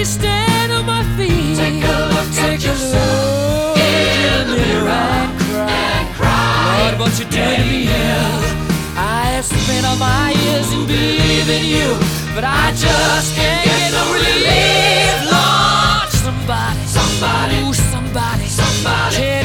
me stand on my feet. Take a look at yourself in the mirror and cry. Lord, what you done to me. I have spent all my years in believing you, but I just can't get no relief.